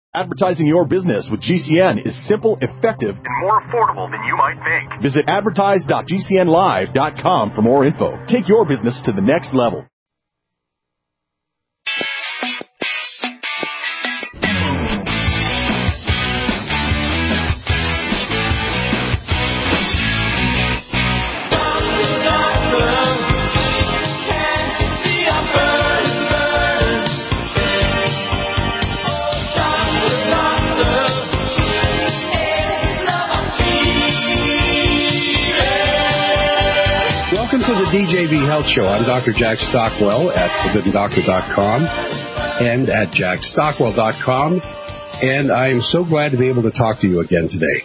Advertising your business with GCN is simple, effective, and more affordable than you might think. Visit advertise.gcnlive.com for more info. Take your business to the next level. Welcome to the DJV Health Show. I'm Dr. Jack Stockwell at thegooddoctor.com and at jackstockwell.com, and I am so glad to be able to talk to you again today.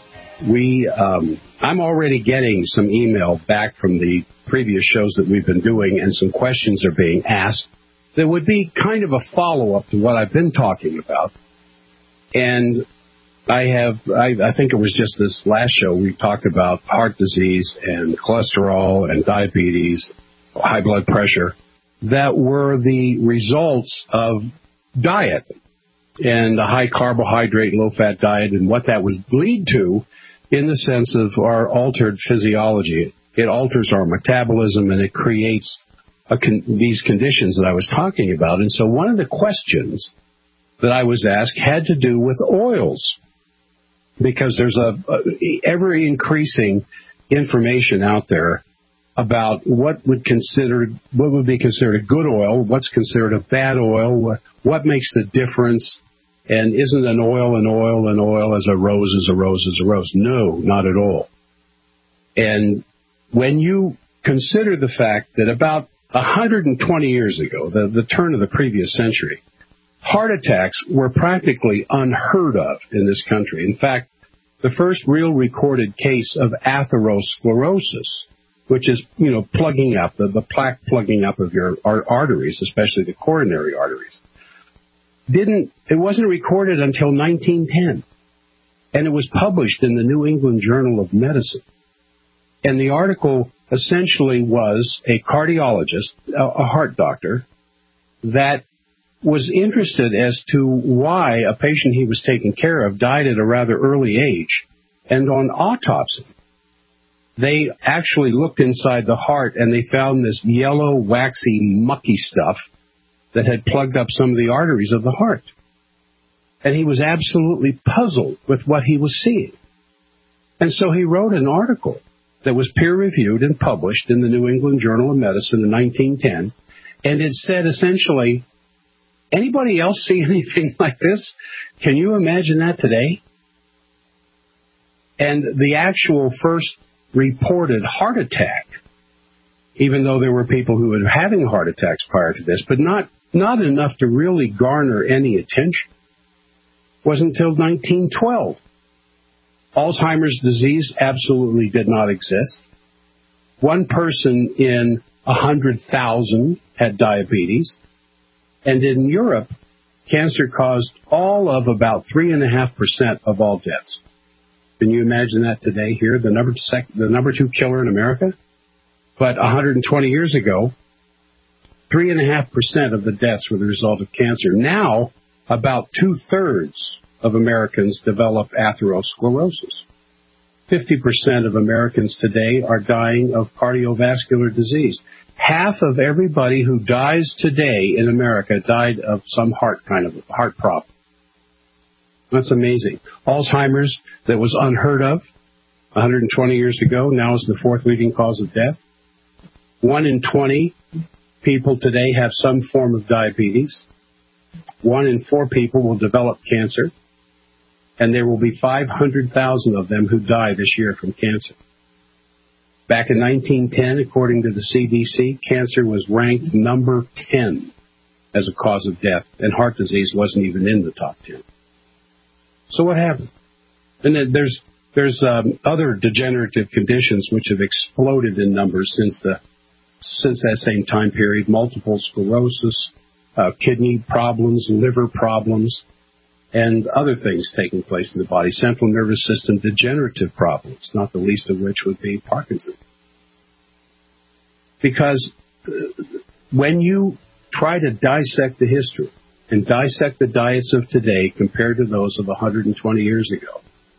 I'm already getting some email back from the previous shows that we've been doing, and some questions are being asked that would be kind of a follow-up to what I've been talking about. And I think it was just this last show we talked about heart disease and cholesterol and diabetes, high blood pressure, that were the results of diet and a high carbohydrate, low fat diet, and what that would lead to in the sense of our altered physiology. It alters our metabolism and it creates these conditions that I was talking about. And so one of the questions that I was asked had to do with oils, because there's a ever-increasing information out there about what would be considered a good oil, what's considered a bad oil, what makes the difference, and isn't an oil as a rose is a rose is a rose? No, not at all. And when you consider the fact that about 120 years ago, the turn of the previous century, heart attacks were practically unheard of in this country. In fact, the first real recorded case of atherosclerosis, which is, plugging up, the plaque plugging up of your arteries, especially the coronary arteries, it wasn't recorded until 1910. And it was published in the New England Journal of Medicine. And the article essentially was a cardiologist, a heart doctor, that was interested as to why a patient he was taking care of died at a rather early age. And on autopsy, they actually looked inside the heart and they found this yellow, waxy, mucky stuff that had plugged up some of the arteries of the heart. And he was absolutely puzzled with what he was seeing. And so he wrote an article that was peer-reviewed and published in the New England Journal of Medicine in 1910. And it said essentially, anybody else see anything like this? Can you imagine that today? And the actual first reported heart attack, even though there were people who were having heart attacks prior to this, but not enough to really garner any attention, wasn't until 1912. Alzheimer's disease absolutely did not exist. One person in 100,000 had diabetes. And in Europe, cancer caused all of about 3.5% of all deaths. Can you imagine that today here, the number two killer in America? But 120 years ago, 3.5% of the deaths were the result of cancer. Now, about 2/3 of Americans develop atherosclerosis. 50% of Americans today are dying of cardiovascular disease. Half of everybody who dies today in America died of some heart problem. That's amazing. Alzheimer's, that was unheard of 120 years ago, now is the fourth leading cause of death. 1 in 20 people today have some form of diabetes. 1 in 4 people will develop cancer. And there will be 500,000 of them who die this year from cancer. Back in 1910, according to the CDC, cancer was ranked number 10 as a cause of death, and heart disease wasn't even in the top 10. So what happened? And then there's other degenerative conditions which have exploded in numbers since that same time period: multiple sclerosis, kidney problems, liver problems, and other things taking place in the body, central nervous system degenerative problems, not the least of which would be Parkinson's. Because when you try to dissect the history and dissect the diets of today compared to those of 120 years ago.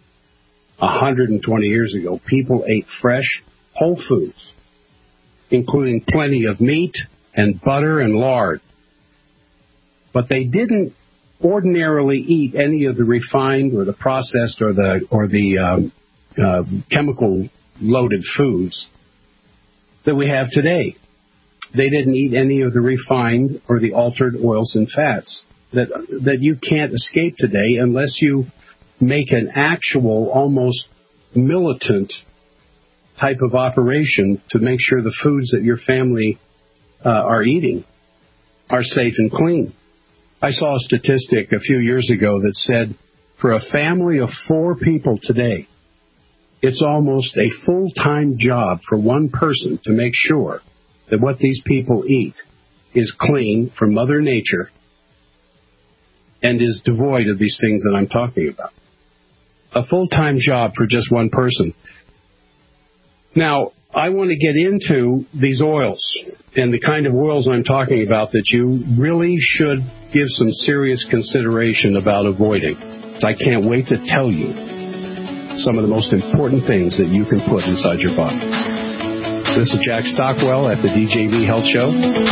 120 years ago, people ate fresh, whole foods, including plenty of meat and butter and lard. But they didn't ordinarily eat any of the refined or the processed or the chemical-loaded foods that we have today. They didn't eat any of the refined or the altered oils and fats that you can't escape today unless you make an actual, almost militant type of operation to make sure the foods that your family are eating are safe and clean. I saw a statistic a few years ago that said for a family of 4 people today, it's almost a full-time job for one person to make sure that what these people eat is clean from Mother Nature and is devoid of these things that I'm talking about. A full-time job for just one person. Now, I want to get into these oils and the kind of oils I'm talking about that you really should give some serious consideration about avoiding. So I can't wait to tell you some of the most important things that you can put inside your body. This is Jack Stockwell at the DJV Health Show.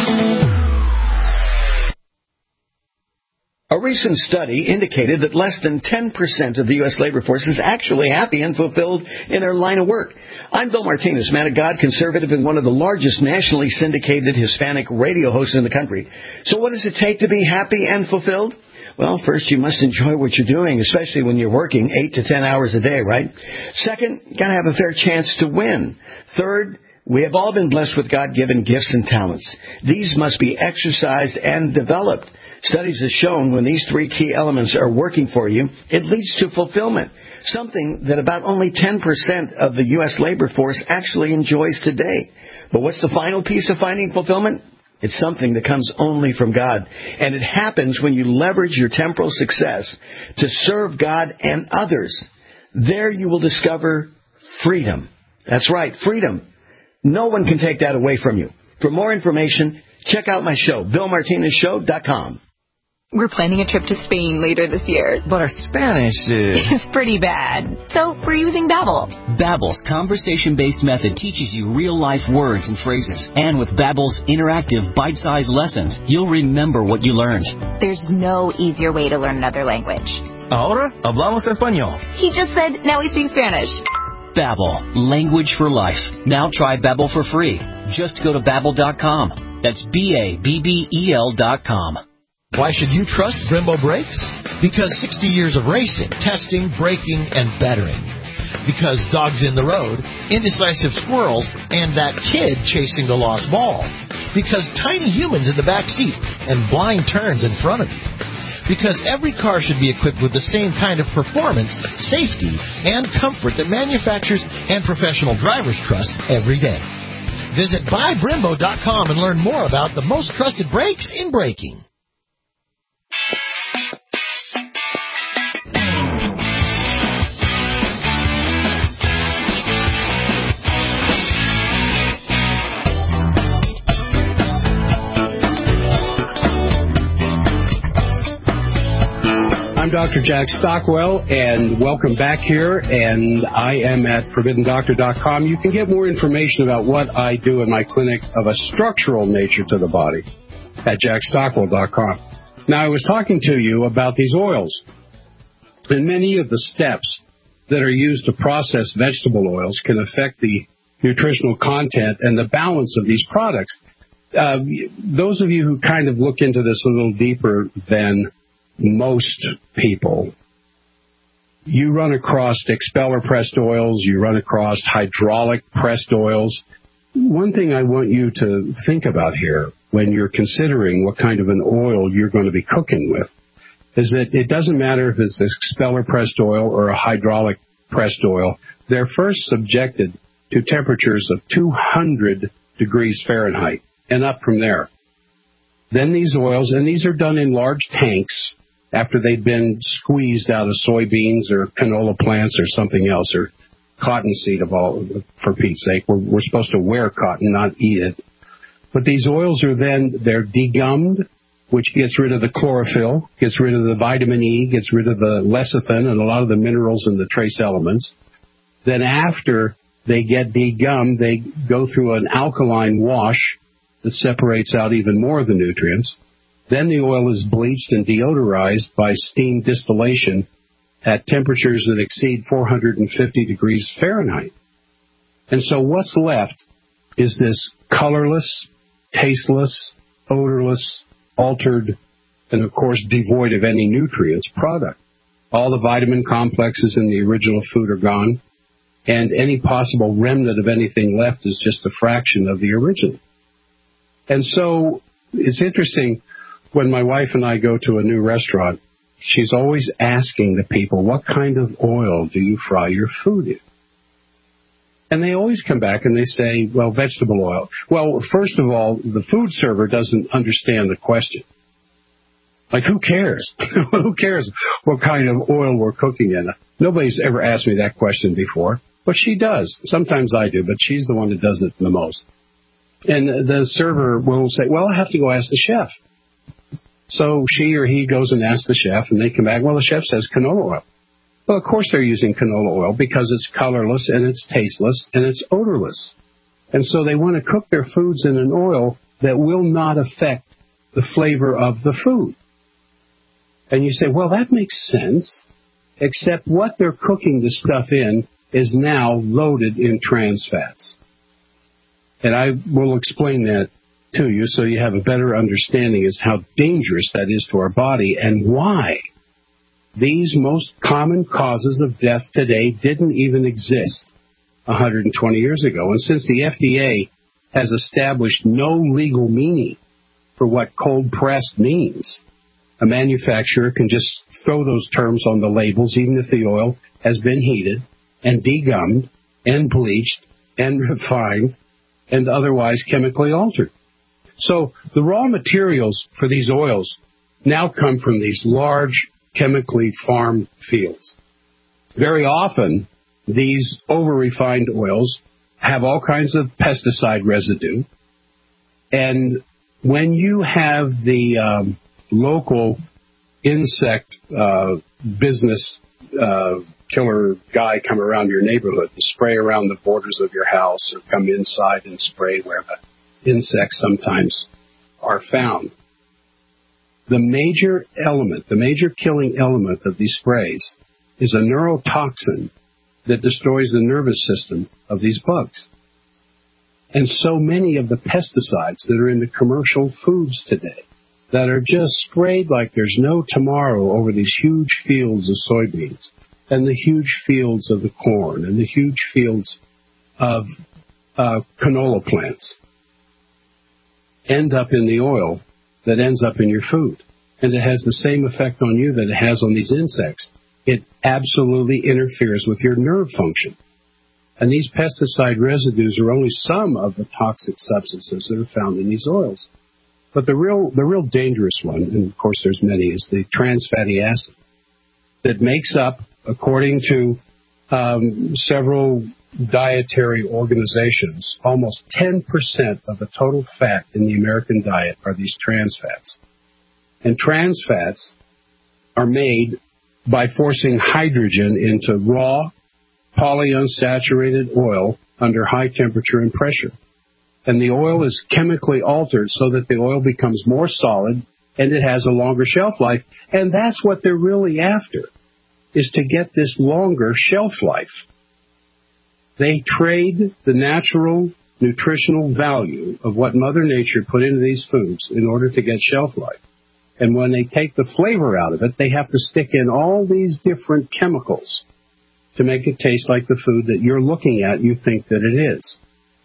A recent study indicated that less than 10% of the U.S. labor force is actually happy and fulfilled in their line of work. I'm Bill Martinez, man of God, conservative, and one of the largest nationally syndicated Hispanic radio hosts in the country. So what does it take to be happy and fulfilled? Well, first, you must enjoy what you're doing, especially when you're working 8 to 10 hours a day, right? Second, you got to have a fair chance to win. Third, we have all been blessed with God-given gifts and talents. These must be exercised and developed. Studies have shown when these 3 key elements are working for you, it leads to fulfillment, something that about only 10% of the U.S. labor force actually enjoys today. But what's the final piece of finding fulfillment? It's something that comes only from God. And it happens when you leverage your temporal success to serve God and others. There you will discover freedom. That's right, freedom. No one can take that away from you. For more information, check out my show, BillMartinezShow.com. We're planning a trip to Spain later this year. But our Spanish is pretty bad. So we're using Babbel. Babbel's conversation-based method teaches you real-life words and phrases. And with Babbel's interactive, bite-sized lessons, you'll remember what you learned. There's no easier way to learn another language. Ahora hablamos español. He just said, now we speak Spanish. Babbel, language for life. Now try Babbel for free. Just go to Babbel.com. That's Babbel.com. Why should you trust Brembo brakes? Because 60 years of racing, testing, braking, and bettering. Because dogs in the road, indecisive squirrels, and that kid chasing the lost ball. Because tiny humans in the back seat and blind turns in front of you. Because every car should be equipped with the same kind of performance, safety, and comfort that manufacturers and professional drivers trust every day. Visit buybrembo.com and learn more about the most trusted brakes in braking. I'm Dr. Jack Stockwell, and welcome back here, and I am at ForbiddenDoctor.com. You can get more information about what I do in my clinic of a structural nature to the body at JackStockwell.com. Now, I was talking to you about these oils, and many of the steps that are used to process vegetable oils can affect the nutritional content and the balance of these products. Those of you who kind of look into this a little deeper than most people, you run across expeller pressed oils, you run across hydraulic pressed oils. One thing I want you to think about here when you're considering what kind of an oil you're going to be cooking with is that it doesn't matter if it's expeller pressed oil or a hydraulic pressed oil. They're first subjected to temperatures of 200 degrees Fahrenheit and up from there. Then these oils, and these are done in large tanks after they've been squeezed out of soybeans or canola plants or something else, or cottonseed for Pete's sake. We're supposed to wear cotton, not eat it. But these oils are then, they're degummed which gets rid of the chlorophyll, gets rid of the vitamin E, gets rid of the lecithin and a lot of the minerals and the trace elements. Then after they get degummed, they go through an alkaline wash that separates out even more of the nutrients. Then the oil is bleached and deodorized by steam distillation at temperatures that exceed 450 degrees Fahrenheit. And so what's left is this colorless, tasteless, odorless, altered, and of course devoid of any nutrients product. All the vitamin complexes in the original food are gone, and any possible remnant of anything left is just a fraction of the original. And so it's interesting, when my wife and I go to a new restaurant, she's always asking the people, what kind of oil do you fry your food in? And they always come back and they say, well, vegetable oil. Well, first of all, the food server doesn't understand the question. Like, who cares? Who cares what kind of oil we're cooking in? Nobody's ever asked me that question before, but she does. Sometimes I do, but she's the one that does it the most. And the server will say, well, I have to go ask the chef. So she or he goes and asks the chef, and they come back, well, the chef says canola oil. Well, of course they're using canola oil because it's colorless and it's tasteless and it's odorless. And so they want to cook their foods in an oil that will not affect the flavor of the food. And you say, well, that makes sense, except what they're cooking the stuff in is now loaded in trans fats. And I will explain that to you so you have a better understanding as how dangerous that is to our body and why these most common causes of death today didn't even exist 120 years ago. And since the FDA has established no legal meaning for what cold pressed means, a manufacturer can just throw those terms on the labels even if the oil has been heated and degummed and bleached and refined and otherwise chemically altered. So the raw materials for these oils now come from these large chemically farmed fields. Very often, these over-refined oils have all kinds of pesticide residue. And when you have the local insect business killer guy come around your neighborhood and spray around the borders of your house or come inside and spray where the insects sometimes are found, the major element, the major killing element of these sprays is a neurotoxin that destroys the nervous system of these bugs. And so many of the pesticides that are in the commercial foods today that are just sprayed like there's no tomorrow over these huge fields of soybeans and the huge fields of the corn and the huge fields of canola plants end up in the oil that ends up in your food. And it has the same effect on you that it has on these insects. It absolutely interferes with your nerve function. And these pesticide residues are only some of the toxic substances that are found in these oils. But the real dangerous one, and of course there's many, is the trans fatty acid that makes up, according to several dietary organizations, almost 10% of the total fat in the American diet are these trans fats. And trans fats are made by forcing hydrogen into raw polyunsaturated oil under high temperature and pressure. And the oil is chemically altered so that the oil becomes more solid and it has a longer shelf life. And that's what they're really after, is to get this longer shelf life. They trade the natural nutritional value of what Mother Nature put into these foods in order to get shelf life. And when they take the flavor out of it, they have to stick in all these different chemicals to make it taste like the food that you're looking at, you think that it is.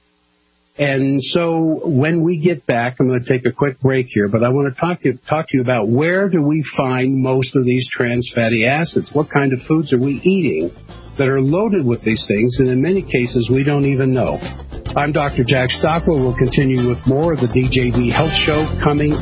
And so when we get back, I'm going to take a quick break here, but I want to talk to you about where do we find most of these trans fatty acids? What kind of foods are we eating that are loaded with these things? And in many cases, we don't even know. I'm Dr. Jack Stockwell. We'll continue with more of the DJV Health Show coming.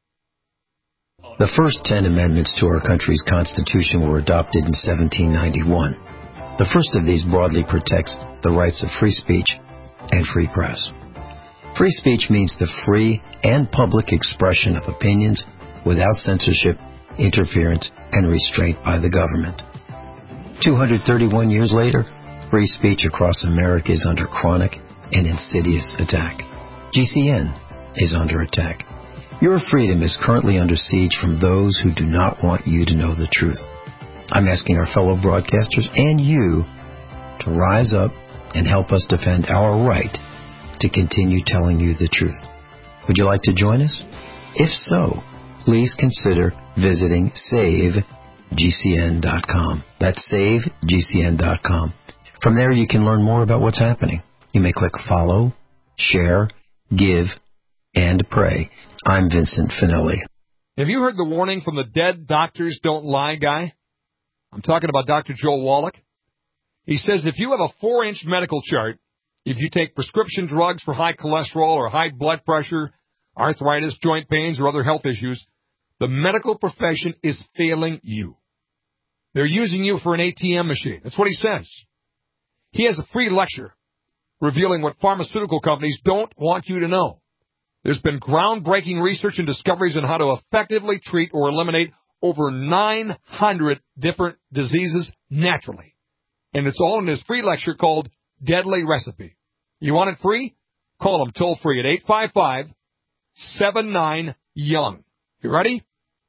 The first 10 amendments to our country's Constitution were adopted in 1791. The first of these broadly protects the rights of free speech and free press. Free speech means the free and public expression of opinions, without censorship, interference, and restraint by the government. 231 years later, free speech across America is under chronic and insidious attack. GCN is under attack. Your freedom is currently under siege from those who do not want you to know the truth. I'm asking our fellow broadcasters and you to rise up and help us defend our right to continue telling you the truth. Would you like to join us? If so, please consider visiting SaveGCN.com. That's SaveGCN.com. From there, you can learn more about what's happening. You may click follow, share, give, and pray. I'm Vincent Finelli. Have you heard the warning from the Dead Doctors Don't Lie guy? I'm talking about Dr. Joel Wallach. He says if you have a 4-inch medical chart, if you take prescription drugs for high cholesterol or high blood pressure, arthritis, joint pains, or other health issues, the medical profession is failing you. They're using you for an ATM machine. That's what he says. He has a free lecture revealing what pharmaceutical companies don't want you to know. There's been groundbreaking research and discoveries on how to effectively treat or eliminate over 900 different diseases naturally. And it's all in his free lecture called Deadly Recipe. You want it free? Call him toll-free at 855-79-YOUNG. You ready?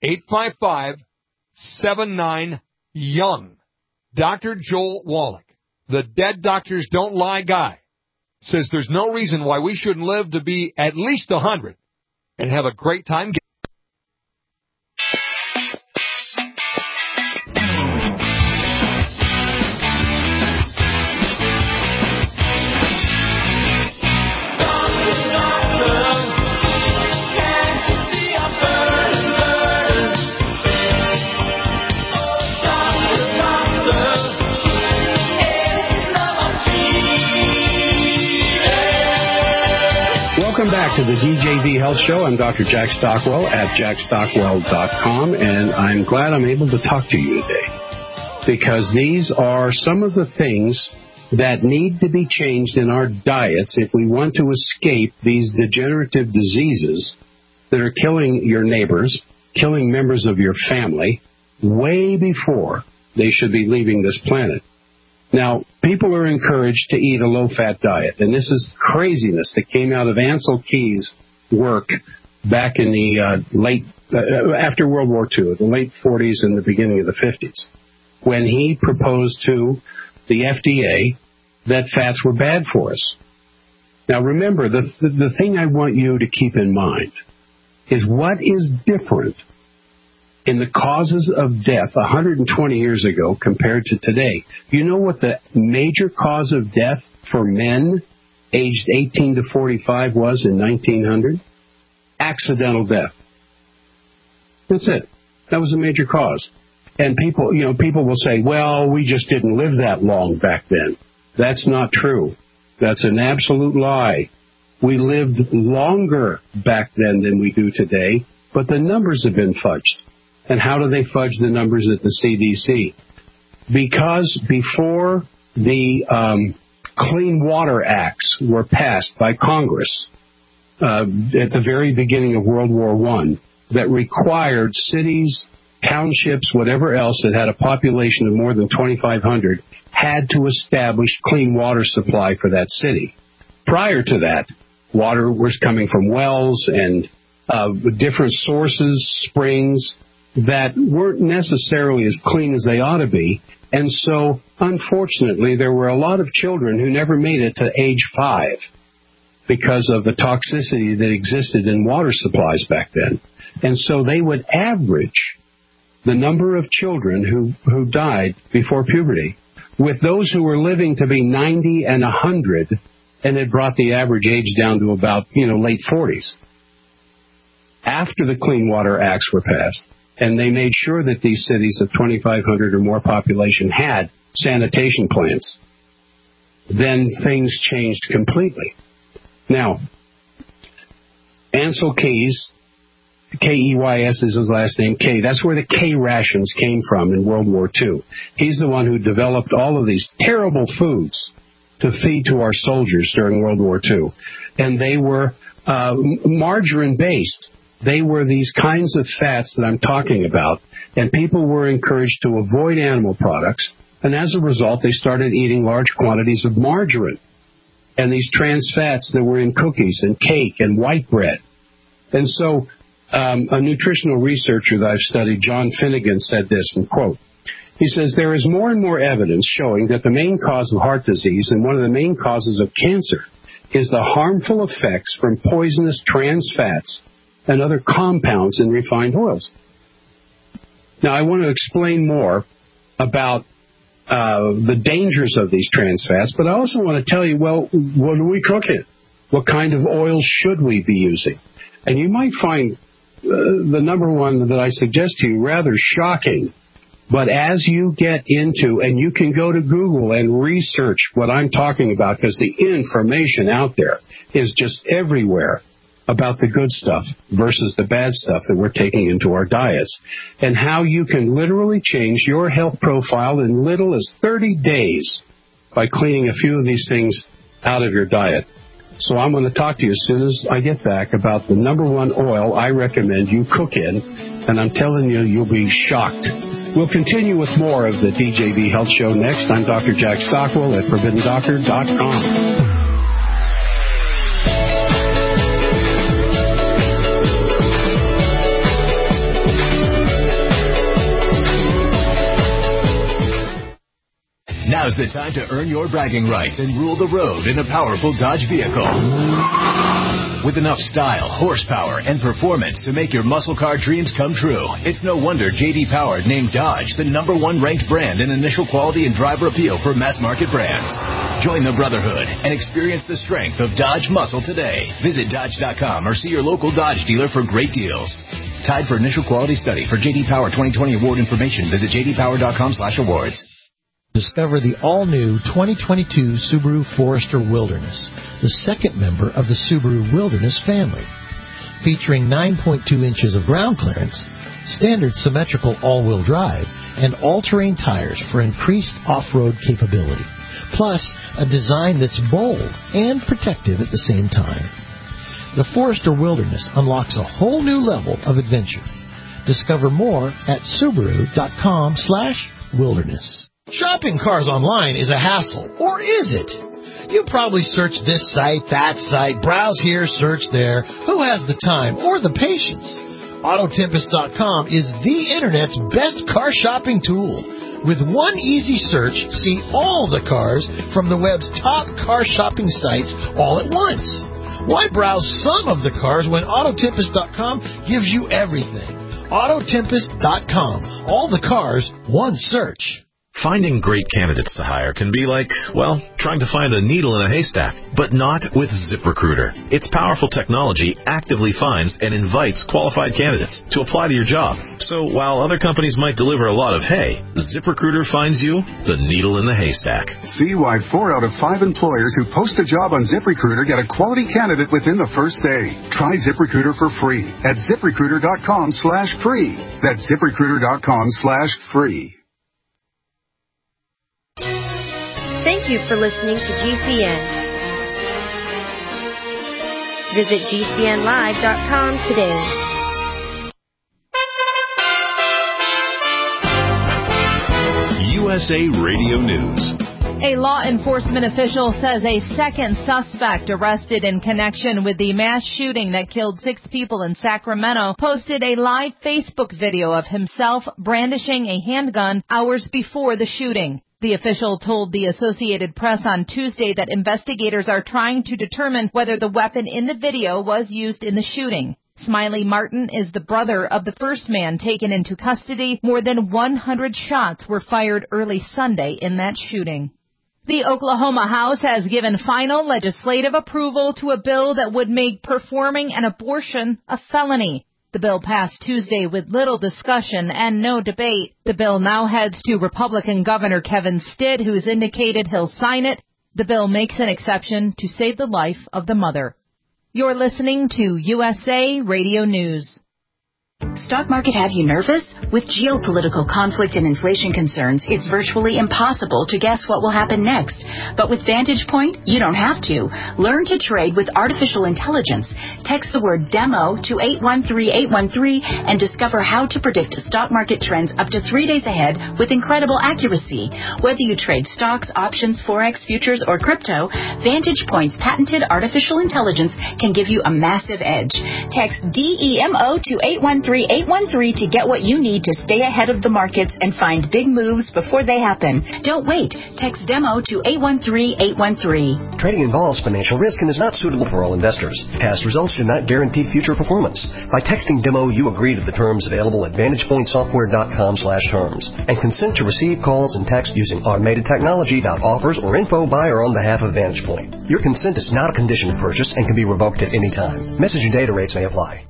855-79-YOUNG. Dr. Joel Wallach, the Dead Doctors Don't Lie guy, says there's no reason why we shouldn't live to be at least 100 and have a great time. Welcome back to the DJV Health Show. I'm Dr. Jack Stockwell at jackstockwell.com, and I'm glad I'm able to talk to you today because these are some of the things that need to be changed in our diets if we want to escape these degenerative diseases that are killing your neighbors, killing members of your family, way before they should be leaving this planet. Now, people are encouraged to eat a low-fat diet, and this is craziness that came out of Ancel Keys' work back in the after World War II, the late 40s and the beginning of the 50s, when he proposed to the FDA that fats were bad for us. Now, remember, the thing I want you to keep in mind is what is different in the causes of death 120 years ago compared to today. You know what the major cause of death for men aged 18 to 45 was in 1900? Accidental death. That's it. That was a major cause. And people will say, well, we just didn't live that long back then. That's not true. That's an absolute lie. We lived longer back then than we do today, but the numbers have been fudged. And how do they fudge the numbers at the CDC? Because before the Clean Water Acts were passed by Congress at the very beginning of World War I that required cities, townships, whatever else that had a population of more than 2,500 had to establish clean water supply for that city. Prior to that, water was coming from wells and different sources, springs, that weren't necessarily as clean as they ought to be. And so, unfortunately, there were a lot of children who never made it to age 5 because of the toxicity that existed in water supplies back then. And so they would average the number of children who died before puberty with those who were living to be 90 and 100, and it brought the average age down to about, late 40s. After the Clean Water Acts were passed, and they made sure that these cities of 2,500 or more population had sanitation plants, then things changed completely. Now, Ancel Keys, Keys is his last name, K. That's where the K rations came from in World War II. He's the one who developed all of these terrible foods to feed to our soldiers during World War II. And they were margarine-based. they were these kinds of fats that I'm talking about, and people were encouraged to avoid animal products, and as a result, they started eating large quantities of margarine and these trans fats that were in cookies and cake and white bread. And so a nutritional researcher that I've studied, John Finnegan, said this, and quote, he says, there is more and more evidence showing that the main cause of heart disease and one of the main causes of cancer is the harmful effects from poisonous trans fats and other compounds in refined oils. Now, I want to explain more about the dangers of these trans fats, but I also want to tell you, well, what do we cook in? What kind of oils should we be using? And you might find the number one that I suggest to you rather shocking. But as you get into, and you can go to Google and research what I'm talking about, because the information out there is just everywhere about the good stuff versus the bad stuff that we're taking into our diets, and how you can literally change your health profile in little as 30 days by cleaning a few of these things out of your diet. So I'm going to talk to you as soon as I get back about the number one oil I recommend you cook in, and I'm telling you, you'll be shocked. We'll continue with more of the DJB Health Show next. I'm Dr. Jack Stockwell at ForbiddenDoctor.com. Now's the time to earn your bragging rights and rule the road in a powerful Dodge vehicle. With enough style, horsepower, and performance to make your muscle car dreams come true, it's no wonder J.D. Power named Dodge the #1 ranked brand in initial quality and driver appeal for mass market brands. Join the brotherhood and experience the strength of Dodge muscle today. Visit Dodge.com or see your local Dodge dealer for great deals. Tied for initial quality study. For J.D. Power 2020 award information, visit jdpower.com/awards. Discover the all-new 2022 Subaru Forester Wilderness, the second member of the Subaru Wilderness family. Featuring 9.2 inches of ground clearance, standard symmetrical all-wheel drive, and all-terrain tires for increased off-road capability. Plus, a design that's bold and protective at the same time. The Forester Wilderness unlocks a whole new level of adventure. Discover more at Subaru.com/wilderness. Shopping cars online is a hassle, or is it? You probably search this site, that site, browse here, search there. Who has the time or the patience? Autotempest.com is the Internet's best car shopping tool. With one easy search, see all the cars from the web's top car shopping sites all at once. Why browse some of the cars when Autotempest.com gives you everything? Autotempest.com. All the cars, one search. Finding great candidates to hire can be like, well, trying to find a needle in a haystack, but not with ZipRecruiter. Its powerful technology actively finds and invites qualified candidates to apply to your job. So while other companies might deliver a lot of hay, ZipRecruiter finds you the needle in the haystack. See why 4 out of 5 employers who post a job on ZipRecruiter get a quality candidate within the first day. Try ZipRecruiter for free at ZipRecruiter.com/free. That's ZipRecruiter.com/free. Thank you for listening to GCN. Visit GCNlive.com today. USA Radio News. A law enforcement official says a second suspect arrested in connection with the mass shooting that killed 6 people in Sacramento posted a live Facebook video of himself brandishing a handgun hours before the shooting. The official told the Associated Press on Tuesday that investigators are trying to determine whether the weapon in the video was used in the shooting. Smiley Martin is the brother of the first man taken into custody. More than 100 shots were fired early Sunday in that shooting. The Oklahoma House has given final legislative approval to a bill that would make performing an abortion a felony. The bill passed Tuesday with little discussion and no debate. The bill now heads to Republican Governor Kevin Stitt, who's indicated he'll sign it. The bill makes an exception to save the life of the mother. You're listening to USA Radio News. Stock market have you nervous? With geopolitical conflict and inflation concerns, it's virtually impossible to guess what will happen next. But with Vantage Point, you don't have to. Learn to trade with artificial intelligence. Text the word DEMO to 813813 and discover how to predict stock market trends up to 3 days ahead with incredible accuracy. Whether you trade stocks, options, forex, futures, or crypto, Vantage Point's patented artificial intelligence can give you a massive edge. Text DEMO to 813813 to get what you need to stay ahead of the markets and find big moves before they happen. Don't wait. Text DEMO to 813813. Trading involves financial risk and is not suitable for all investors. Past results do not guarantee future performance. By texting DEMO, you agree to the terms available at VantagePointSoftware.com/terms and consent to receive calls and text using automated technology that offers or info by or on behalf of Vantage Point. Your consent is not a condition of purchase and can be revoked at any time. Message and data rates may apply.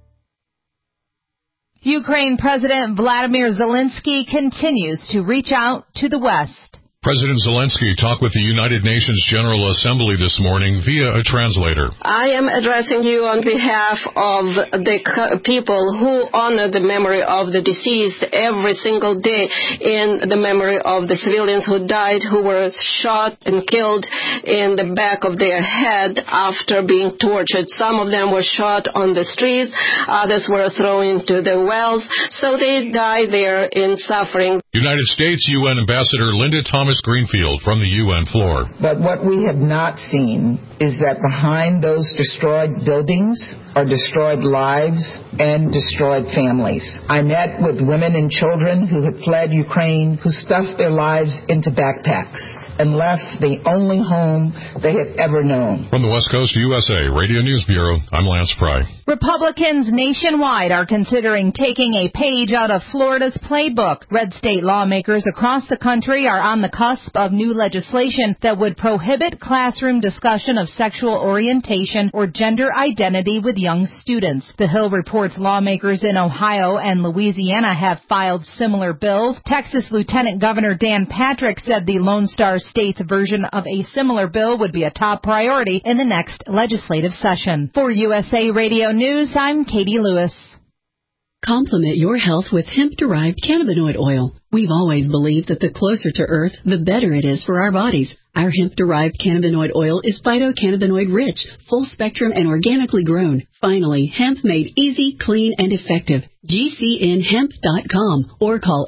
Ukraine President Vladimir Zelensky continues to reach out to the West. President Zelensky talked with the United Nations General Assembly this morning via a translator. I am addressing you on behalf of the people who honor the memory of the deceased every single day, in the memory of the civilians who died, who were shot and killed in the back of their head after being tortured. Some of them were shot on the streets, others were thrown into the wells, so they died there in suffering. United States UN Ambassador Linda Thomas Greenfield from the UN floor. But what we have not seen is that behind those destroyed buildings are destroyed lives and destroyed families. I met with women and children who had fled Ukraine, who stuffed their lives into backpacks and left the only home they had ever known. From the West Coast USA Radio News Bureau, I'm Lance Pry. Republicans nationwide are considering taking a page out of Florida's playbook. Red state lawmakers across the country are on the cusp of new legislation that would prohibit classroom discussion of sexual orientation or gender identity with young students. The Hill reports lawmakers in Ohio and Louisiana have filed similar bills. Texas Lieutenant Governor Dan Patrick said the Lone Star State's version of a similar bill would be a top priority in the next legislative session. For USA Radio News, I'm Katie Lewis. Complement your health with hemp-derived cannabinoid oil. We've always believed that the closer to Earth, the better it is for our bodies. Our hemp-derived cannabinoid oil is phytocannabinoid-rich, full-spectrum, and organically grown. Finally, hemp made easy, clean, and effective. GCNhemp.com or call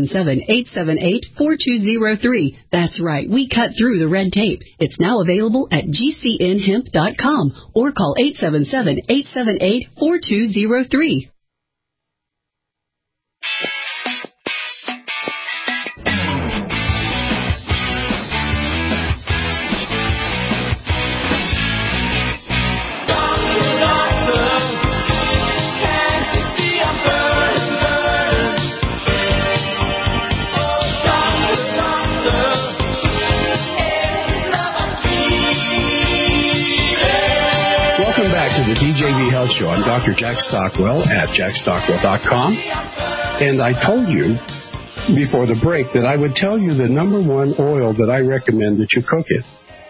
877-878-4203. That's right, we cut through the red tape. It's now available at GCNhemp.com or call 877-878-4203. The DJV Health Show. I'm Dr. Jack Stockwell at jackstockwell.com. And I told you before the break that I would tell you the number one oil that I recommend that you cook in.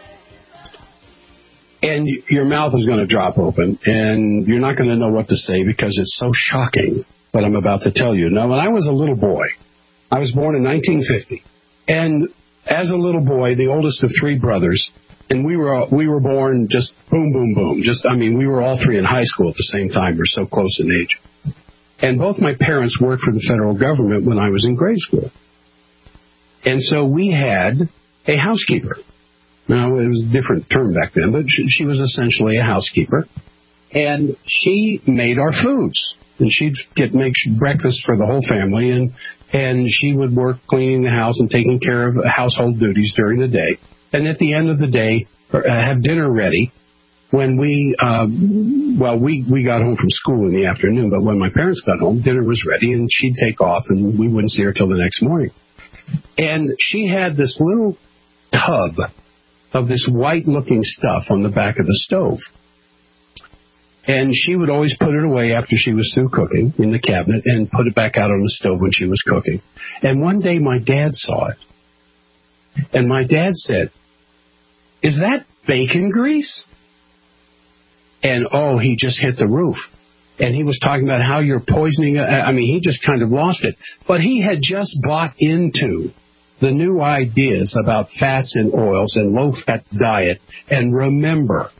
And your mouth is going to drop open, and you're not going to know what to say because it's so shocking what I'm about to tell you. Now, when I was a little boy, I was born in 1950. And as a little boy, the oldest of three brothers, and we were born just boom, boom, boom. We were all three in high school at the same time. We're so close in age. And both my parents worked for the federal government when I was in grade school. And so we had a housekeeper. Now, it was a different term back then, but she was essentially a housekeeper. And she made our foods. And she'd make breakfast for the whole family, and she would work cleaning the house and taking care of household duties during the day. And at the end of the day, have dinner ready when we got home from school in the afternoon, but when my parents got home, dinner was ready, and she'd take off, and we wouldn't see her till the next morning. And she had this little tub of this white-looking stuff on the back of the stove. And she would always put it away after she was through cooking in the cabinet and put it back out on the stove when she was cooking. And one day my dad saw it. And my dad said, "Is that bacon grease?" And, he just hit the roof. and he was talking about how you're poisoning. I mean, he just kind of lost it. But he had just bought into the new ideas about fats and oils and low-fat diet. And remember,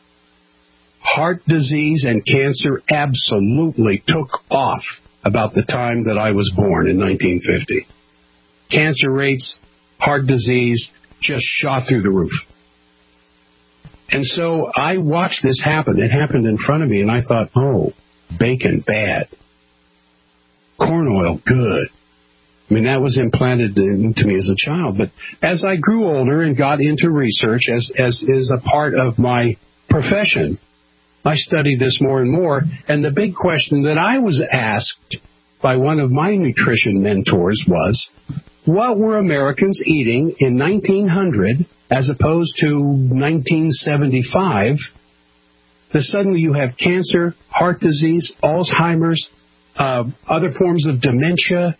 heart disease and cancer absolutely took off about the time that I was born in 1950. Cancer rates, heart disease just shot through the roof. And so I watched this happen. It happened in front of me, and I thought, oh, bacon, bad. Corn oil, good. I mean, that was implanted into me as a child. But as I grew older and got into research, as is a part of my profession, I studied this more and more. And the big question that I was asked by one of my nutrition mentors was, what were Americans eating in 1900 as opposed to 1975? That suddenly you have cancer, heart disease, Alzheimer's, other forms of dementia,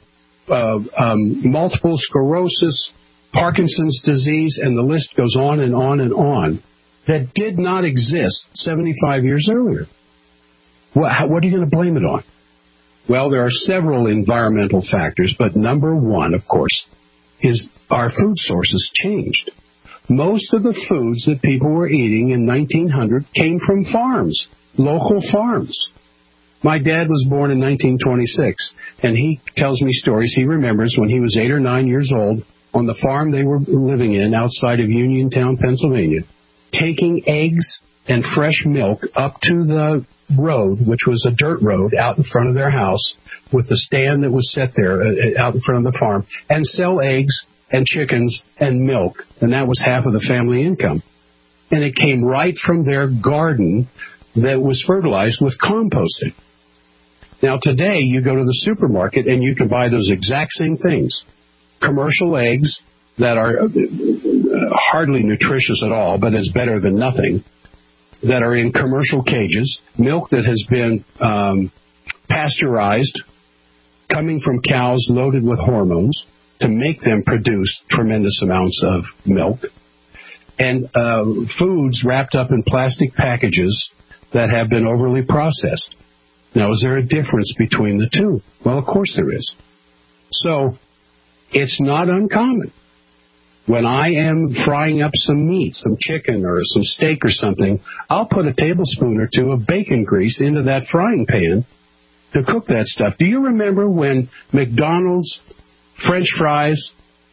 multiple sclerosis, Parkinson's disease, and the list goes on and on and on, that did not exist 75 years earlier. What are you going to blame it on? Well, there are several environmental factors, but number one, of course, is our food sources changed. Most of the foods that people were eating in 1900 came from farms, local farms. My dad was born in 1926, and he tells me stories he remembers when he was 8 or 9 years old on the farm they were living in outside of Uniontown, Pennsylvania, taking eggs and fresh milk up to the road, which was a dirt road out in front of their house with the stand that was set there out in front of the farm, and sell eggs and chickens and milk, and that was half of the family income. And it came right from their garden that was fertilized with composting. Now, today, you go to the supermarket and you can buy those exact same things. Commercial eggs that are hardly nutritious at all, but is better than nothing, that are in commercial cages, milk that has been pasteurized, coming from cows loaded with hormones to make them produce tremendous amounts of milk, and foods wrapped up in plastic packages that have been overly processed. Now, is there a difference between the two? Well, of course there is. So, it's not uncommon. When I am frying up some meat, some chicken or some steak or something, I'll put a tablespoon or two of bacon grease into that frying pan to cook that stuff. Do you remember when McDonald's French fries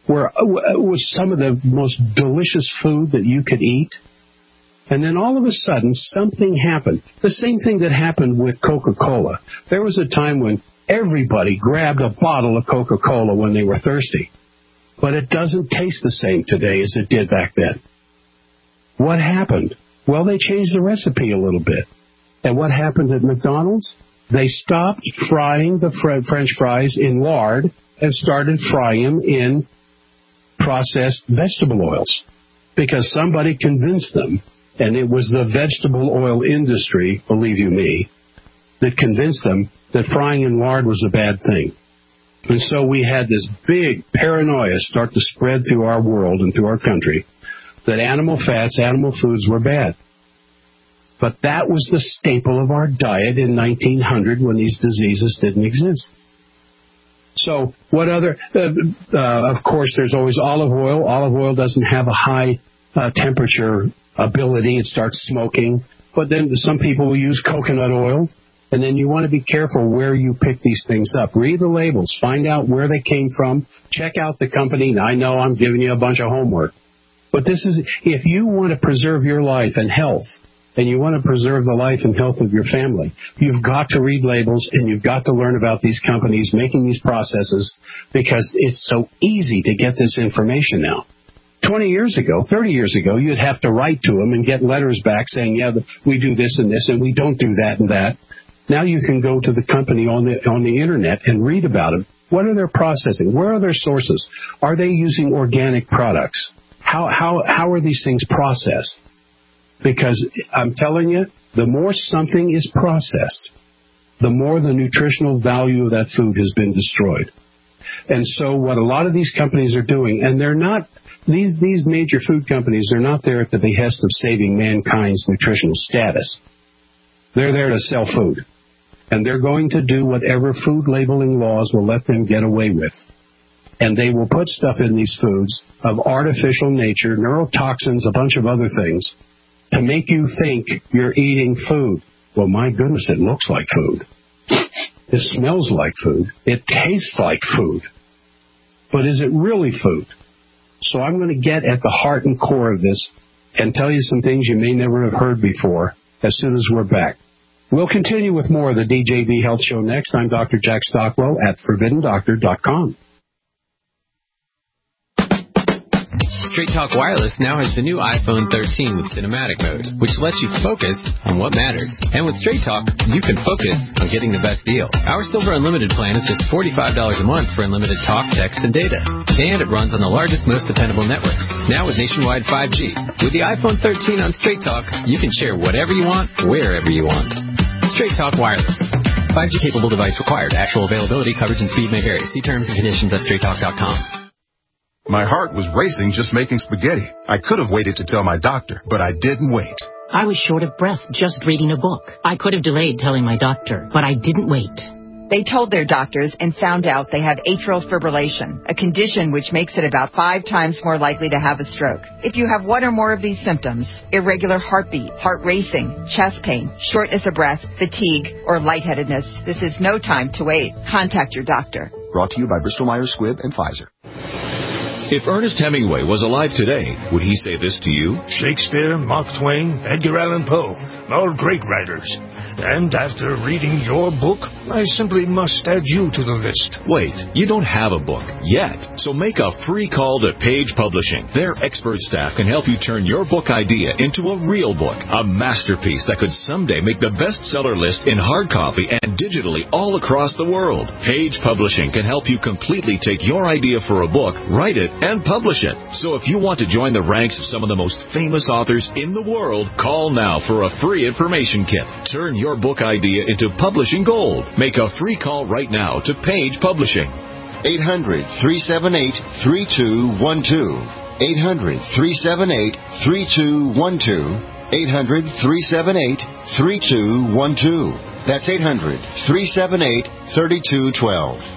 was some of the most delicious food that you could eat? And then all of a sudden, something happened. The same thing that happened with Coca-Cola. There was a time when everybody grabbed a bottle of Coca-Cola when they were thirsty. But it doesn't taste the same today as it did back then. What happened? Well, they changed the recipe a little bit. And what happened at McDonald's? They stopped frying the French fries in lard and started frying them in processed vegetable oils. Because somebody convinced them, and it was the vegetable oil industry, believe you me, that convinced them that frying in lard was a bad thing. And so we had this big paranoia start to spread through our world and through our country that animal fats, animal foods were bad. But that was the staple of our diet in 1900 when these diseases didn't exist. So what other, of course, there's always olive oil. Olive oil doesn't have a high temperature ability. It starts smoking. But then some people will use coconut oil. And then you want to be careful where you pick these things up. Read the labels. Find out where they came from. Check out the company. Now, I know I'm giving you a bunch of homework. But this is, if you want to preserve your life and health, and you want to preserve the life and health of your family, you've got to read labels and you've got to learn about these companies making these processes, because it's so easy to get this information now. 20 years ago, 30 years ago, you'd have to write to them and get letters back saying, yeah, we do this and this and we don't do that and that. Now you can go to the company on the internet and read about them. What are their processing? Where are their sources? Are they using organic products? How are these things processed? Because I'm telling you, the more something is processed, the more the nutritional value of that food has been destroyed. And so what a lot of these companies are doing, and they're not, these major food companies are not there at the behest of saving mankind's nutritional status. They're there to sell food. And they're going to do whatever food labeling laws will let them get away with. And they will put stuff in these foods of artificial nature, neurotoxins, a bunch of other things, to make you think you're eating food. Well, my goodness, it looks like food. It smells like food. It tastes like food. But is it really food? So I'm going to get at the heart and core of this and tell you some things you may never have heard before as soon as we're back. We'll continue with more of the DJB Health Show next. I'm Dr. Jack Stockwell at ForbiddenDoctor.com. Straight Talk Wireless now has the new iPhone 13 with cinematic mode, which lets you focus on what matters. And with Straight Talk, you can focus on getting the best deal. Our Silver Unlimited plan is just $45 a month for unlimited talk, text, and data. And it runs on the largest, most dependable networks. Now with nationwide 5G. With the iPhone 13 on Straight Talk, you can share whatever you want, wherever you want. Straight Talk Wireless. 5G capable device required. Actual availability, coverage, and speed may vary. See terms and conditions at straighttalk.com. My heart was racing just making spaghetti. I could have waited to tell my doctor, but I didn't wait. I was short of breath just reading a book. I could have delayed telling my doctor, but I didn't wait. They told their doctors and found out they have atrial fibrillation, a condition which makes it about 5 times more likely to have a stroke. If you have one or more of these symptoms, irregular heartbeat, heart racing, chest pain, shortness of breath, fatigue, or lightheadedness, this is no time to wait. Contact your doctor. Brought to you by Bristol-Myers Squibb and Pfizer. If Ernest Hemingway was alive today, would he say this to you? Shakespeare, Mark Twain, Edgar Allan Poe, all great writers. And after reading your book, I simply must add you to the list. Wait, you don't have a book yet. So make a free call to Page Publishing. Their expert staff can help you turn your book idea into a real book, a masterpiece that could someday make the bestseller list in hard copy and digitally all across the world. Page Publishing can help you completely take your idea for a book, write it, and publish it. So if you want to join the ranks of some of the most famous authors in the world, call now for a free information kit. Turn your book idea into publishing gold. Make a free call right now to Page Publishing. 800-378-3212. 800-378-3212. 800-378-3212. That's 800-378-3212.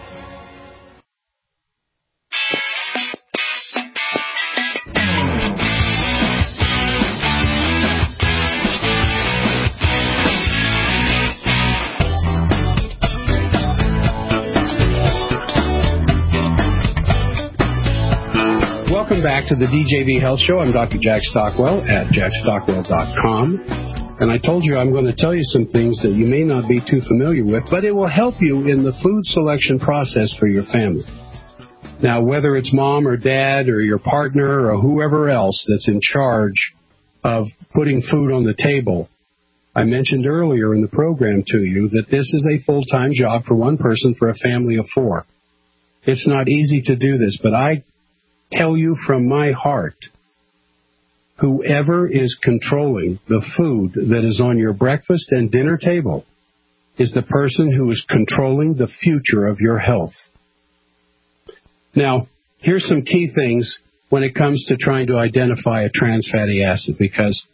Welcome back to the DJV Health Show. I'm Dr. Jack Stockwell at jackstockwell.com. And I told you I'm going to tell you some things that you may not be too familiar with, but it will help you in the food selection process for your family. Now, whether it's mom or dad or your partner or whoever else that's in charge of putting food on the table, I mentioned earlier in the program to you that this is a full-time job for one person for a family of 4. It's not easy to do this, but I tell you from my heart, whoever is controlling the food that is on your breakfast and dinner table is the person who is controlling the future of your health. Now, here's some key things when it comes to trying to identify a trans fatty acid, because,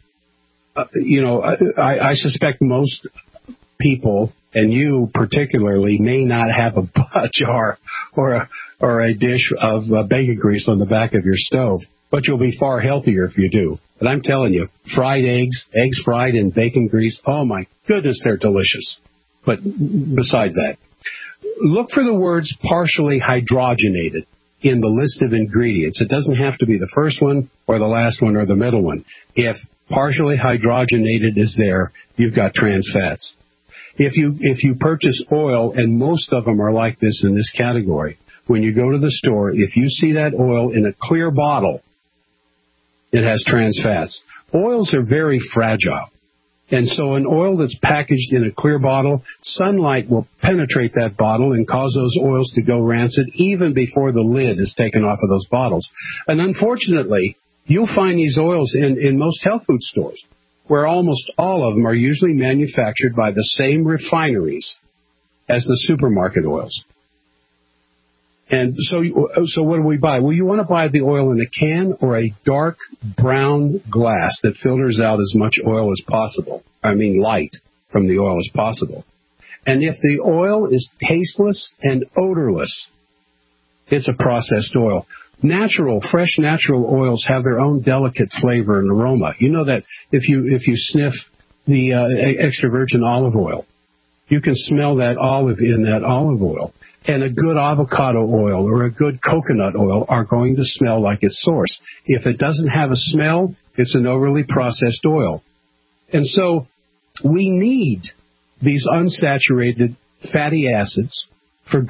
I suspect most people, and you particularly, may not have a jar or a dish of bacon grease on the back of your stove, but you'll be far healthier if you do. But I'm telling you, fried eggs fried in bacon grease, oh my goodness, they're delicious. But besides that, look for the words partially hydrogenated in the list of ingredients. It doesn't have to be the first one or the last one or the middle one. If partially hydrogenated is there, you've got trans fats. If you purchase oil, and most of them are like this in this category, when you go to the store, if you see that oil in a clear bottle, it has trans fats. Oils are very fragile. And so an oil that's packaged in a clear bottle, sunlight will penetrate that bottle and cause those oils to go rancid even before the lid is taken off of those bottles. And unfortunately, you'll find these oils in most health food stores, where almost all of them are usually manufactured by the same refineries as the supermarket oils. And so what do we buy? Well, you want to buy the oil in a can or a dark brown glass that filters out as much oil as possible. I mean, light from the oil as possible. And if the oil is tasteless and odorless, it's a processed oil. Fresh natural oils have their own delicate flavor and aroma. You know that if you sniff the extra virgin olive oil, you can smell that olive in that olive oil. And a good avocado oil or a good coconut oil are going to smell like its source. If it doesn't have a smell, it's an overly processed oil. And so we need these unsaturated fatty acids from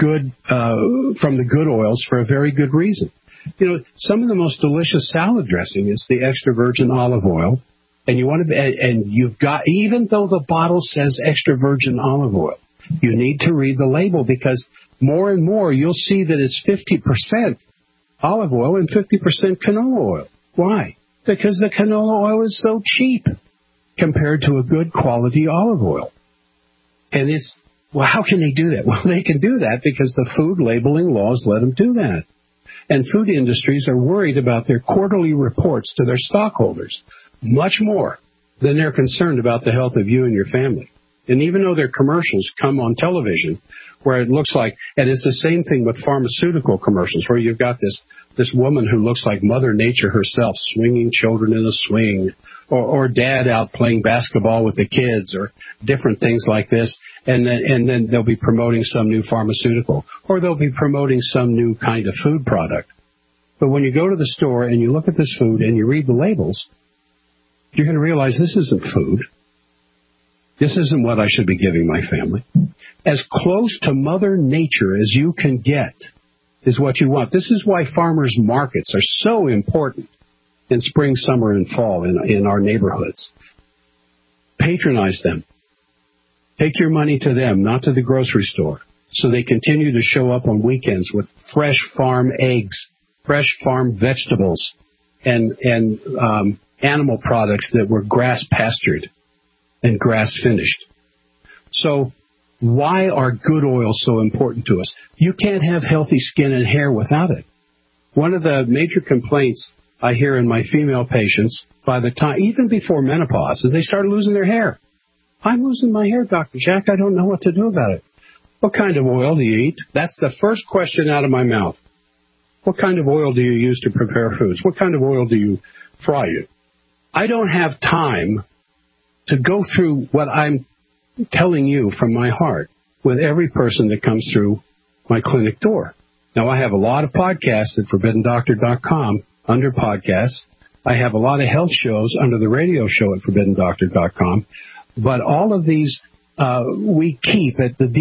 the good oils for a very good reason. You know, some of the most delicious salad dressing is the extra virgin olive oil, and you've got, even though the bottle says extra virgin olive oil, you need to read the label, because more and more you'll see that it's 50% olive oil and 50% canola oil. Why? Because the canola oil is so cheap compared to a good quality olive oil. And how can they do that? Well, they can do that because the food labeling laws let them do that. And food industries are worried about their quarterly reports to their stockholders much more than they're concerned about the health of you and your family. And even though their commercials come on television where it looks like, and it's the same thing with pharmaceutical commercials where you've got this woman who looks like Mother Nature herself swinging children in a swing, or dad out playing basketball with the kids, or different things like this. And then they'll be promoting some new pharmaceutical, or they'll be promoting some new kind of food product. But when you go to the store and you look at this food and you read the labels, you're going to realize this isn't food. This isn't what I should be giving my family. As close to Mother Nature as you can get is what you want. This is why farmers markets are so important in spring, summer, and fall in our neighborhoods. Patronize them. Take your money to them, not to the grocery store, so they continue to show up on weekends with fresh farm eggs, fresh farm vegetables, and animal products that were grass pastured and grass finished. So why are good oils so important to us? You can't have healthy skin and hair without it. One of the major complaints I hear in my female patients by the time, even before menopause, is they start losing their hair. I'm losing my hair, Dr. Jack. I don't know what to do about it. What kind of oil do you eat? That's the first question out of my mouth. What kind of oil do you use to prepare foods? What kind of oil do you fry it? I don't have time to go through what I'm telling you from my heart with every person that comes through my clinic door. Now, I have a lot of podcasts at ForbiddenDoctor.com under podcasts. I have a lot of health shows under the radio show at ForbiddenDoctor.com. But all of these we keep at the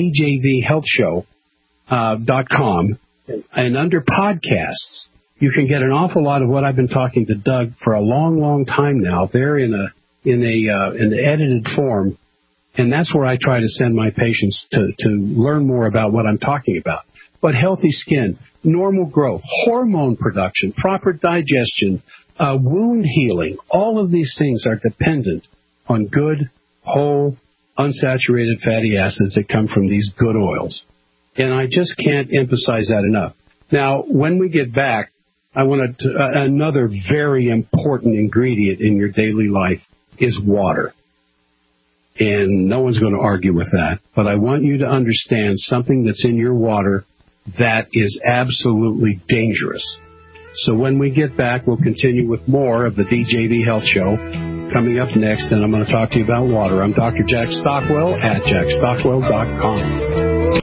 DJVHealthShow.com. And under podcasts, you can get an awful lot of what I've been talking to Doug for a long, long time now. They're in an edited form, and that's where I try to send my patients to learn more about what I'm talking about. But healthy skin, normal growth, hormone production, proper digestion, wound healing, all of these things are dependent on good, whole, unsaturated fatty acids that come from these good oils. And I just can't emphasize that enough. Now, when we get back, I want to another very important ingredient in your daily life is water. And no one's going to argue with that. But I want you to understand something that's in your water that is absolutely dangerous. So when we get back, we'll continue with more of the DJV Health Show. Coming up next, and I'm going to talk to you about water. I'm Dr. Jack Stockwell at jackstockwell.com.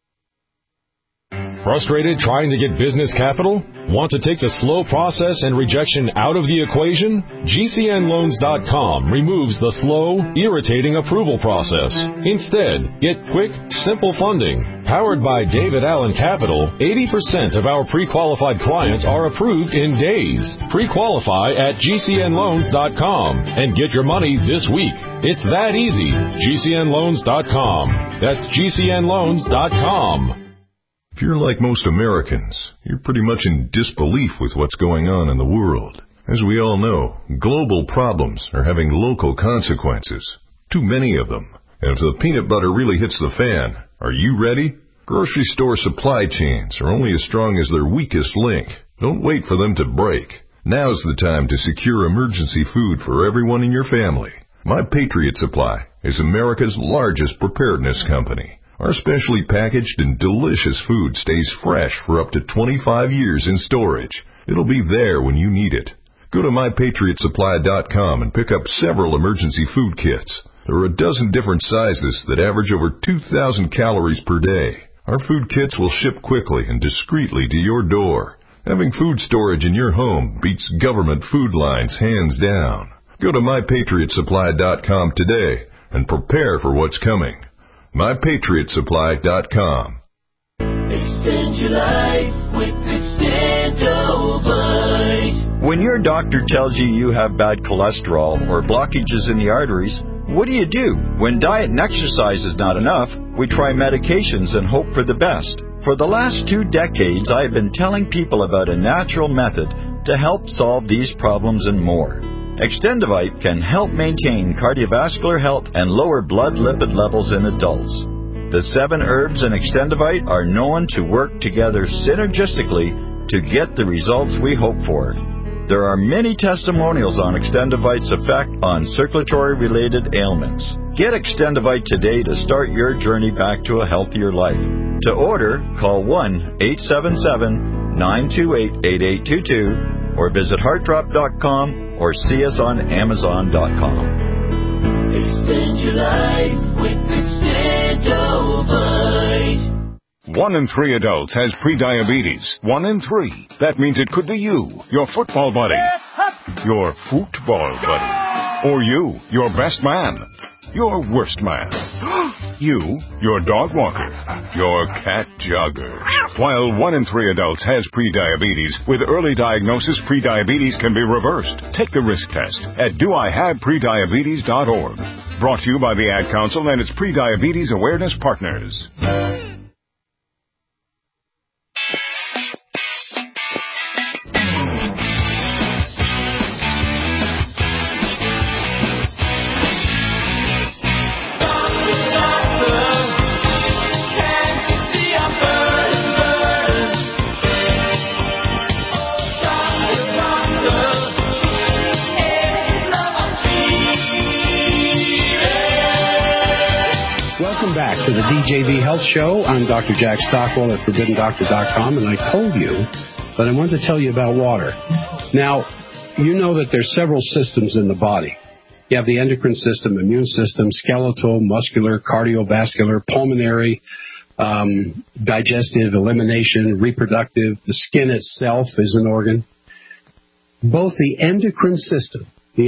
Frustrated trying to get business capital? Want to take the slow process and rejection out of the equation? GCNloans.com removes the slow, irritating approval process. Instead, get quick, simple funding. Powered by David Allen Capital, 80% of our pre-qualified clients are approved in days. Pre-qualify at GCNloans.com and get your money this week. It's that easy. GCNloans.com. That's GCNloans.com. If you're like most Americans, you're pretty much in disbelief with what's going on in the world. As we all know, global problems are having local consequences. Too many of them. And if the peanut butter really hits the fan, are you ready? Grocery store supply chains are only as strong as their weakest link. Don't wait for them to break. Now's the time to secure emergency food for everyone in your family. My Patriot Supply is America's largest preparedness company. Our specially packaged and delicious food stays fresh for up to 25 years in storage. It'll be there when you need it. Go to MyPatriotSupply.com and pick up several emergency food kits. There are a dozen different sizes that average over 2,000 calories per day. Our food kits will ship quickly and discreetly to your door. Having food storage in your home beats government food lines hands down. Go to MyPatriotSupply.com today and prepare for what's coming. MyPatriotSupply.com. Extend your life with Extendovite. When your doctor tells you you have bad cholesterol or blockages in the arteries, what do you do? When diet and exercise is not enough, we try medications and hope for the best. For the last 2 decades, I have been telling people about a natural method to help solve these problems and more. Extendovite can help maintain cardiovascular health and lower blood lipid levels in adults. The 7 herbs in Extendovite are known to work together synergistically to get the results we hope for. There are many testimonials on Extendovite's effect on circulatory-related ailments. Get Extendovite today to start your journey back to a healthier life. To order, call 1-877-928-8822 or visit heartdrop.com or see us on amazon.com. Extend your life with Extendovite. 1 in 3 adults has prediabetes. 1 in 3. That means it could be you, your football buddy, your football buddy, or you, your best man, your worst man, you, your dog walker, your cat jogger. While 1 in 3 adults has prediabetes, with early diagnosis, prediabetes can be reversed. Take the risk test at doihaveprediabetes.org. Brought to you by the Ad Council and its Prediabetes Awareness Partners. Back to the DJV Health Show. I'm Dr. Jack Stockwell at ForbiddenDoctor.com, and I told you that I wanted to tell you about water. Now, you know that there's several systems in the body. You have the endocrine system, immune system, skeletal, muscular, cardiovascular, pulmonary, digestive, elimination, reproductive. The skin itself is an organ. Both the endocrine system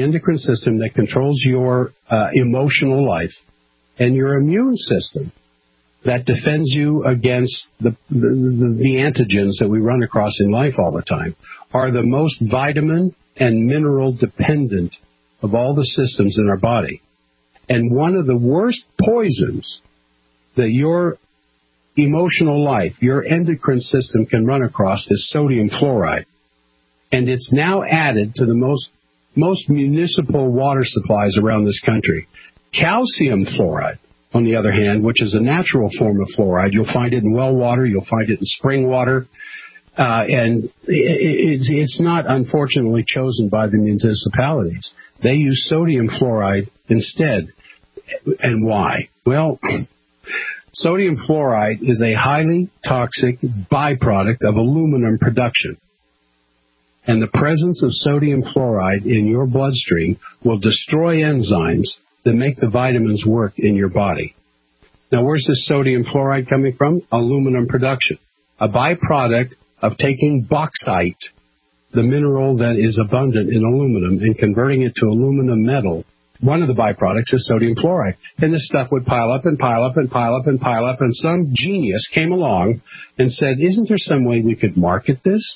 that controls your emotional life, and your immune system that defends you against the antigens that we run across in life all the time are the most vitamin and mineral dependent of all the systems in our body. And one of the worst poisons that your emotional life, your endocrine system can run across is sodium fluoride. And it's now added to the most municipal water supplies around this country. Calcium fluoride, on the other hand, which is a natural form of fluoride, you'll find it in well water, you'll find it in spring water, and it's not, unfortunately, chosen by the municipalities. They use sodium fluoride instead. And why? Well, sodium fluoride is a highly toxic byproduct of aluminum production. And the presence of sodium fluoride in your bloodstream will destroy enzymes that make the vitamins work in your body. Now, where's this sodium fluoride coming from? Aluminum production, a byproduct of taking bauxite, the mineral that is abundant in aluminum, and converting it to aluminum metal. One of the byproducts is sodium fluoride. And this stuff would pile up and pile up and pile up and pile up, and some genius came along and said, isn't there some way we could market this?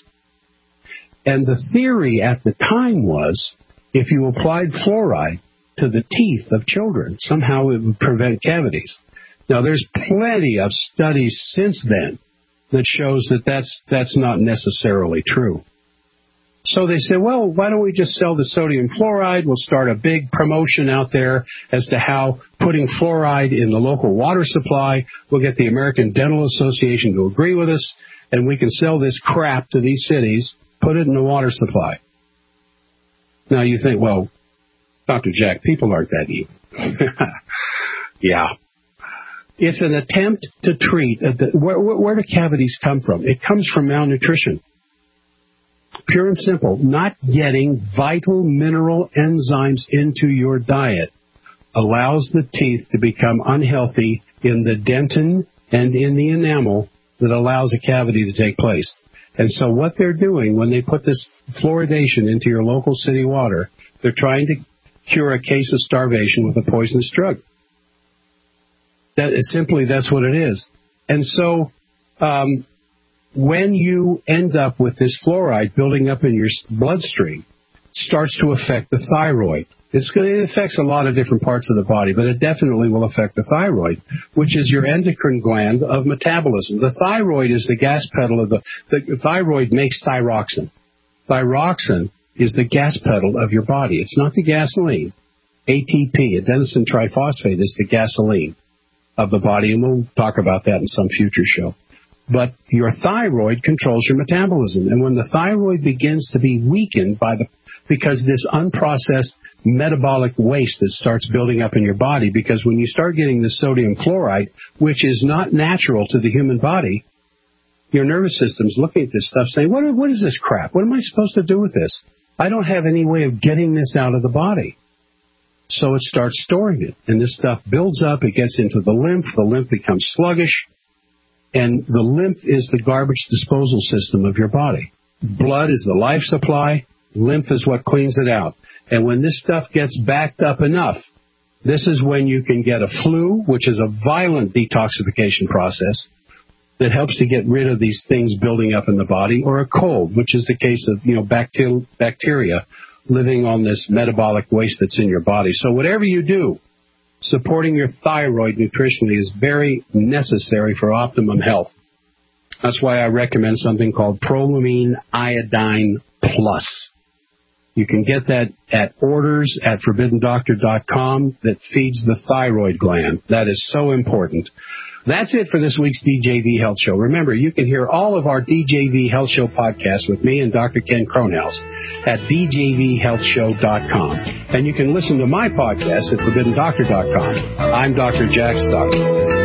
And the theory at the time was, if you applied fluoride to the teeth of children, somehow it would prevent cavities. Now, there's plenty of studies since then that shows that that's not necessarily true. So they said, well, why don't we just sell the sodium fluoride? We'll start a big promotion out there as to how putting fluoride in the local water supply, we'll get the American Dental Association to agree with us, and we can sell this crap to these cities, put it in the water supply. Now you think, well, Dr. Jack, people aren't that evil. Yeah. It's an attempt to treat. Where do cavities come from? It comes from malnutrition. Pure and simple. Not getting vital mineral enzymes into your diet allows the teeth to become unhealthy in the dentin and in the enamel that allows a cavity to take place. And so what they're doing when they put this fluoridation into your local city water, they're trying to cure a case of starvation with a poisonous drug. That's what it is. And so when you end up with this fluoride building up in your bloodstream, starts to affect the thyroid. It affects a lot of different parts of the body, but it definitely will affect the thyroid, which is your endocrine gland of metabolism. The thyroid is the gas pedal of the thyroid makes thyroxine. Thyroxine is the gas pedal of your body. It's not the gasoline. ATP, adenosine triphosphate, is the gasoline of the body, and we'll talk about that in some future show. But your thyroid controls your metabolism, and when the thyroid begins to be weakened because this unprocessed metabolic waste that starts building up in your body, because when you start getting the sodium fluoride, which is not natural to the human body, your nervous system's looking at this stuff saying, what is this crap? What am I supposed to do with this? I don't have any way of getting this out of the body. So it starts storing it, and this stuff builds up. It gets into the lymph becomes sluggish, and the lymph is the garbage disposal system of your body. Blood is the life supply. Lymph is what cleans it out. And when this stuff gets backed up enough, this is when you can get a flu, which is a violent detoxification process that helps to get rid of these things building up in the body, or a cold, which is the case of bacteria living on this metabolic waste that's in your body. So whatever you do, supporting your thyroid nutritionally is very necessary for optimum health. That's why I recommend something called Prolamine Iodine Plus. You can get that at orders at ForbiddenDoctor.com that feeds the thyroid gland. That is so important. That's it for this week's DJV Health Show. Remember, you can hear all of our DJV Health Show podcasts with me and Dr. Ken Kronhaus at DJVHealthShow.com. And you can listen to my podcast at ForbiddenDoctor.com. I'm Dr. Jack Stockton.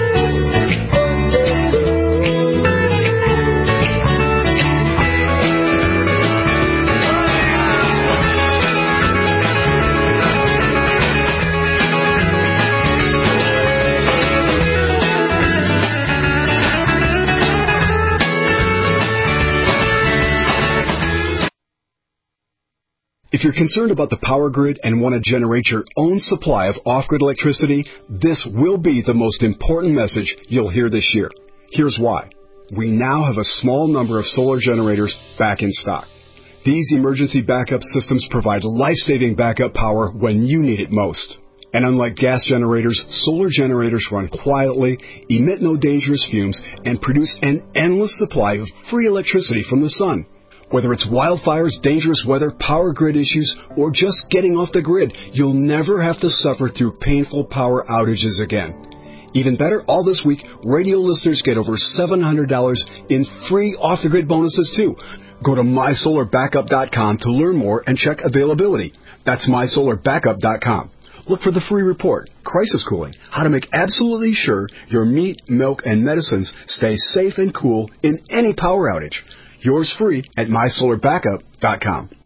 If you're concerned about the power grid and want to generate your own supply of off-grid electricity, this will be the most important message you'll hear this year. Here's why. We now have a small number of solar generators back in stock. These emergency backup systems provide life-saving backup power when you need it most. And unlike gas generators, solar generators run quietly, emit no dangerous fumes, and produce an endless supply of free electricity from the sun. Whether it's wildfires, dangerous weather, power grid issues, or just getting off the grid, you'll never have to suffer through painful power outages again. Even better, all this week, radio listeners get over $700 in free off-the-grid bonuses, too. Go to MySolarBackup.com to learn more and check availability. That's MySolarBackup.com. Look for the free report, Crisis Cooling, how to make absolutely sure your meat, milk, and medicines stay safe and cool in any power outage. Yours free at MySolarBackup.com.